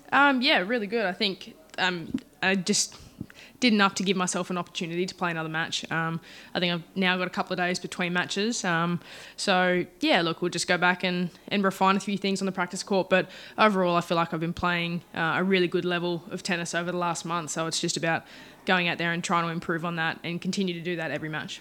Yeah, really good. I think I just did enough to give myself an opportunity to play another match. I think I've now got a couple of days between matches. So, yeah, look, we'll just go back and refine a few things on the practice court. But overall, I feel like I've been playing a really good level of tennis over the last month. So it's just about going out there and trying to improve on that and continue to do that every match.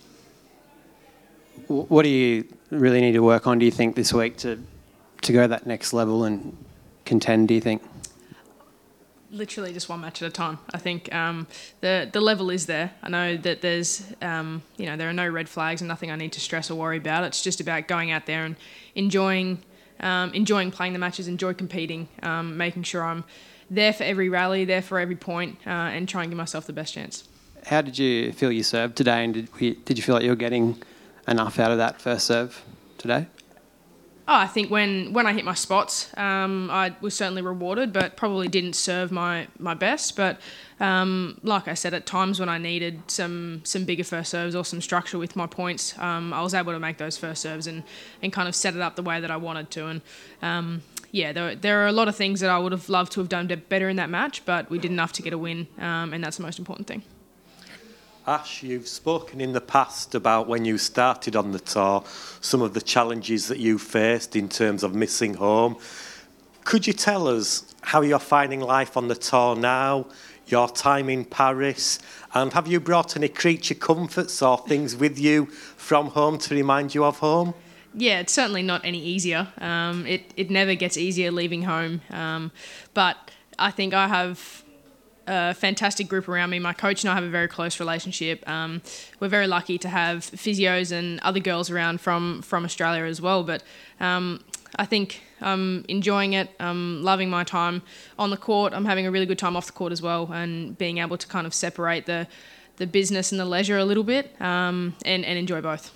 What do you really need to work on, do you think, this week to go that next level and contend, do you think? Literally just one match at a time. I think the level is there. I know that there's, there are no red flags and nothing I need to stress or worry about. It's just about going out there and enjoying playing the matches, enjoy competing, making sure I'm there for every rally, there for every point, and try and give myself the best chance. How did you feel you served today, and did you feel like you were getting enough out of that first serve today? Oh, I think when I hit my spots, I was certainly rewarded, but probably didn't serve my best. But like I said, at times when I needed some bigger first serves or some structure with my points, I was able to make those first serves and kind of set it up the way that I wanted to. And there are a lot of things that I would have loved to have done better in that match, but we did enough to get a win, and that's the most important thing. Ash, you've spoken in the past about when you started on the tour, some of the challenges that you faced in terms of missing home. Could you tell us how you're finding life on the tour now, your time in Paris, and have you brought any creature comforts or things with you from home to remind you of home? Yeah, it's certainly not any easier. It never gets easier leaving home, but I think I have a fantastic group around me. My coach and I have a very close relationship. We're very lucky to have physios and other girls around from Australia as well. But I think I'm enjoying it. I'm loving my time on the court. I'm having a really good time off the court as well, and being able to kind of separate the business and the leisure a little bit, and enjoy both.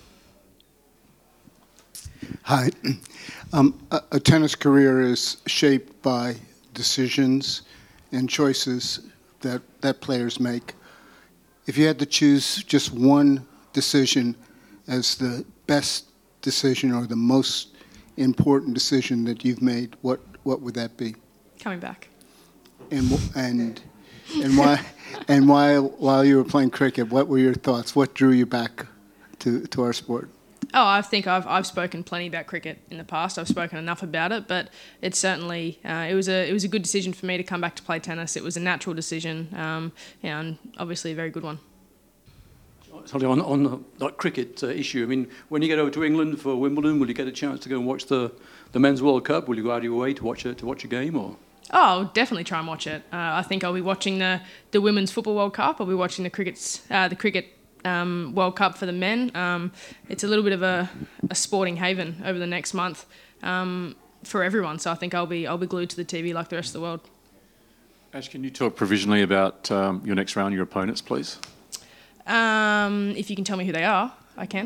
Hi. A tennis career is shaped by decisions and choices that players make. If you had to choose just one decision as the best decision or the most important decision that you've made, what would that be? Coming back. And why? And while you were playing cricket, what were your thoughts? What drew you back to our sport? Oh, I think I've spoken plenty about cricket in the past. I've spoken enough about it, but it's certainly it was a good decision for me to come back to play tennis. It was a natural decision, and obviously a very good one. Sorry, on that cricket issue, I mean, when you get over to England for Wimbledon, will you get a chance to go and watch the Men's World Cup? Will you go out of your way to watch a game, or? Oh, I'll definitely try and watch it. I think I'll be watching the Women's Football World Cup. I'll be watching the cricket World Cup for the men. It's a little bit of a sporting haven over the next month for everyone. So I think I'll be glued to the TV like the rest of the world. Ash, can you talk provisionally about your next round, your opponents, please? If you can tell me who they are, I can.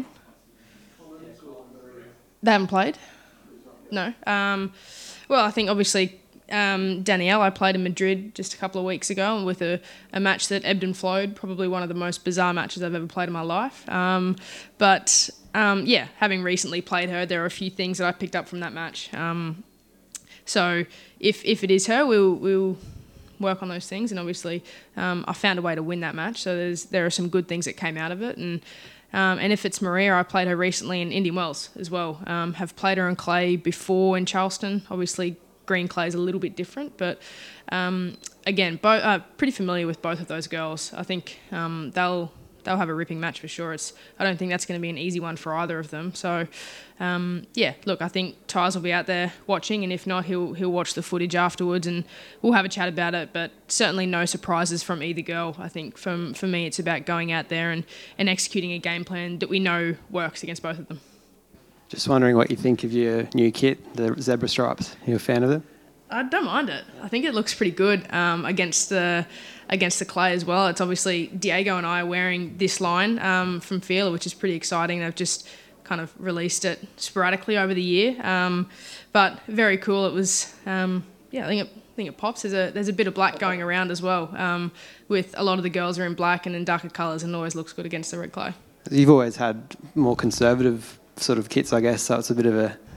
They haven't played? No. Well, I think obviously Danielle, I played in Madrid just a couple of weeks ago with a match that ebbed and flowed, probably one of the most bizarre matches I've ever played in my life. But having recently played her, there are a few things that I picked up from that match. So if it is her, we'll work on those things. And obviously I found a way to win that match, so there are some good things that came out of it. And if it's Maria, I played her recently in Indian Wells as well. Have played her on clay before in Charleston. Obviously green clay is a little bit different, but again, pretty familiar with both of those girls. I think they'll have a ripping match for sure. I don't think that's going to be an easy one for either of them. So, look, I think Tyres will be out there watching, and if not, he'll watch the footage afterwards, and we'll have a chat about it. But certainly no surprises from either girl. I think for me, it's about going out there and executing a game plan that we know works against both of them. Just wondering what you think of your new kit, the zebra stripes. Are you a fan of them? I don't mind it. I think it looks pretty good against the clay as well. It's obviously Diego and I are wearing this line from Fila, which is pretty exciting. They've just kind of released it sporadically over the year, but very cool. It was I think it pops. There's a bit of black going around as well. With a lot of the girls are in black and in darker colours, and it always looks good against the red clay. You've always had more conservative sort of kits, I guess, so it's a bit of a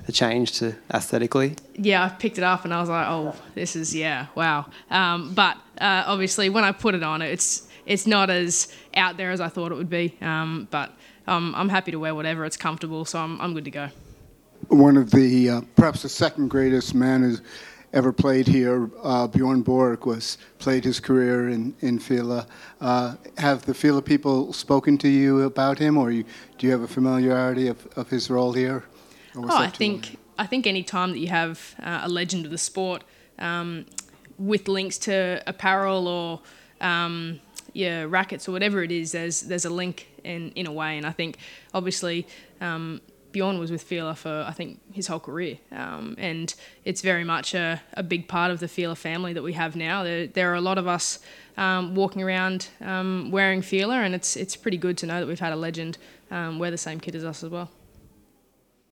a change to aesthetically? Yeah, I picked it up and I was like, oh, this is, wow. But obviously when I put it on, it's not as out there as I thought it would be. But I'm happy to wear whatever. It's comfortable, so I'm good to go. One of the, perhaps the second greatest man who's ever played here, Bjorn Borg, played his career in Fila. Have the Fila people spoken to you about him, or do you have a familiarity of his role here? I think any time that you have a legend of the sport with links to apparel or rackets or whatever it is, there's a link in a way. And I think obviously Bjorn was with Fila for I think his whole career, and it's very much a big part of the Fila family that we have now. There are a lot of us walking around wearing Fila, and it's pretty good to know that we've had a legend wear the same kit as us as well.